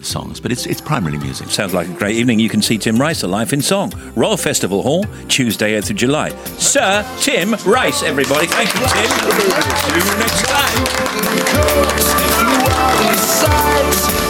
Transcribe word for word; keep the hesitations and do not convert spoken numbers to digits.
songs, but it's it's primarily music. Sounds like a great evening. You can see Tim Rice live in song. Royal Festival Hall, Tuesday, eighth of July. Sir Tim Rice, everybody. Thank you, Tim. See you next time.